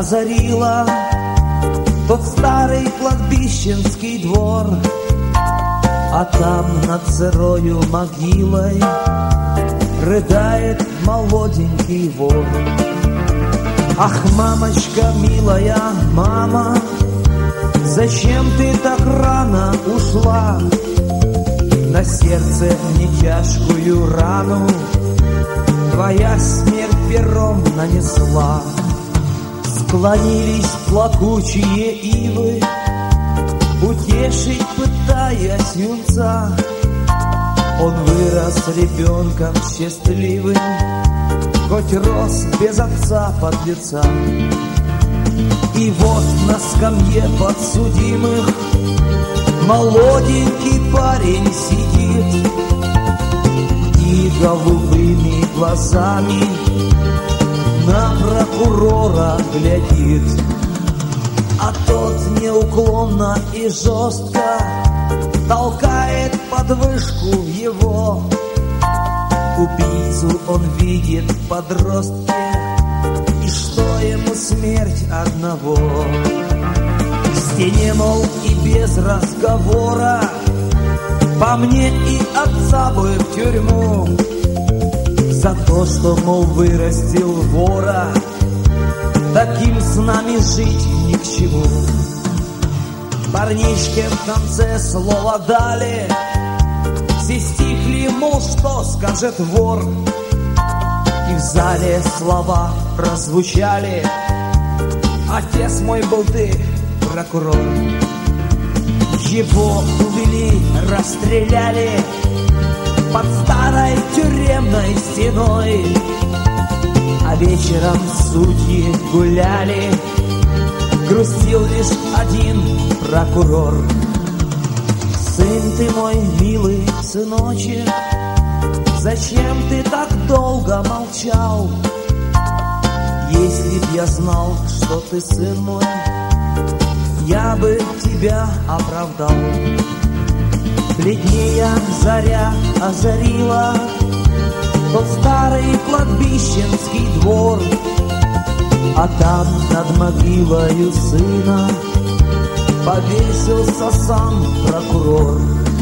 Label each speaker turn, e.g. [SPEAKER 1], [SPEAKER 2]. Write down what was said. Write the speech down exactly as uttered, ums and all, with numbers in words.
[SPEAKER 1] озарила тот старый кладбищенский двор, а там над сырою могилой рыдает молоденький вор. Ах, мамочка милая, мама, зачем ты так рано ушла? На сердце мне тяжкую рану твоя смерть пером нанесла. Склонились плакучие ивы, утешить пытаясь юнца. Он вырос ребенком счастливым, хоть рос без отца подлеца. И вот на скамье подсудимых молоденький парень сидит и голубыми глазами на прокурора глядит. А тот неуклонно и жестко толкает под вышку его. Убийцу он видит в подростке, и что ему смерть одного. В стене, мол, и без разговора по мне и отца бы в тюрьму за то, что, мол, вырастил вора. Таким с нами жить ни к чему. Парнишке в конце слова дали, все стихли, мол, что скажет вор. И в зале слова прозвучали: отец мой был ты, прокурор. Его увели, расстреляли под старой тюремной стеной, а вечером судьи гуляли, грустил лишь один прокурор. Сын ты мой, милый сыночек, зачем ты так долго молчал? Если б я знал, что ты сын мой, я бы тебя оправдал. Бледнея заря озарила тот старый кладбищенский двор, а там над могилою сына повесился сам прокурор.